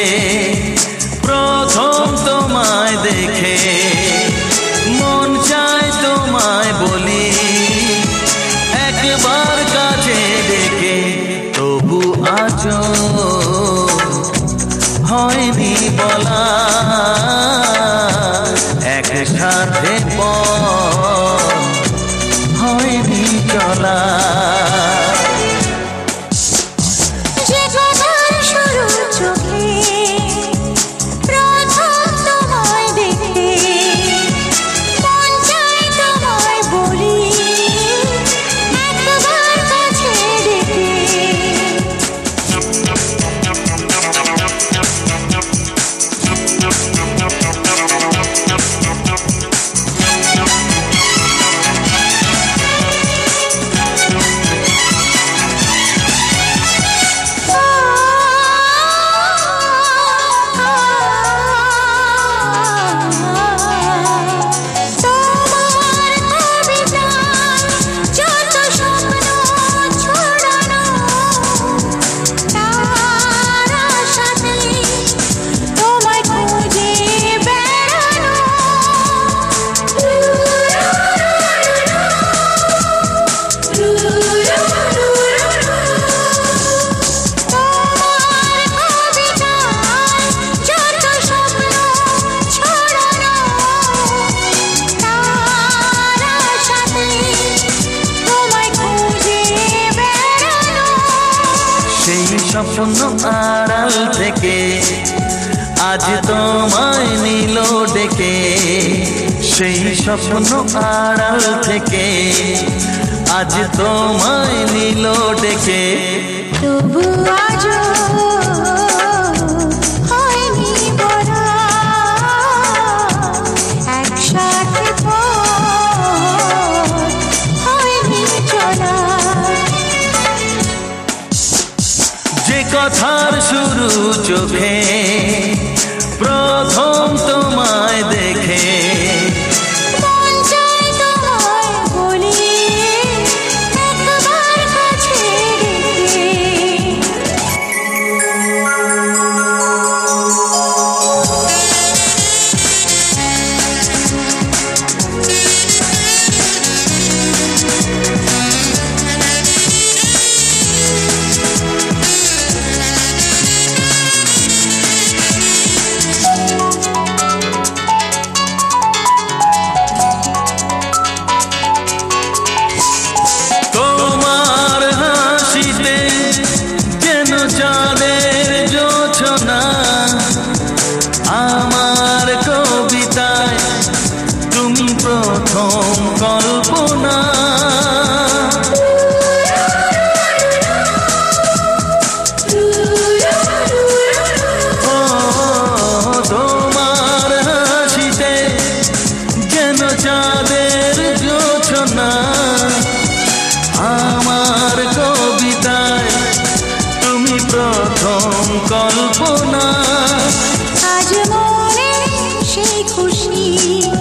প্রথম তোমায় দেখে মন চায় তোমায় বলি, একবার কাছে ডেকে তবু আজও হয়নি বলা, একসাথে পথ হয়নি চলা। স্বপ্ন আড়াল থেকে আজ তোমায় নিল ডেকে, সেই স্বপ্ন আড়াল থেকে আজ তোমায় নিল ডেকে, তবু আজও হয়নি বলা, একসাথে পথ হয়নি চলা। যে কথার শুরু চোখে প্রথম তোমায় দেখে, মন চায় তোমায় বলি, একবার কাছে ডেকে। চাঁদের জোছনা আমার কবিতায় তুমি প্রথম কল্পনা, ও তোমার হাসিতে যেন চাঁদের জোছনা, আমার কবিতায় তুমি প্রথম কল্পনা। আজ মনে সেই খুশি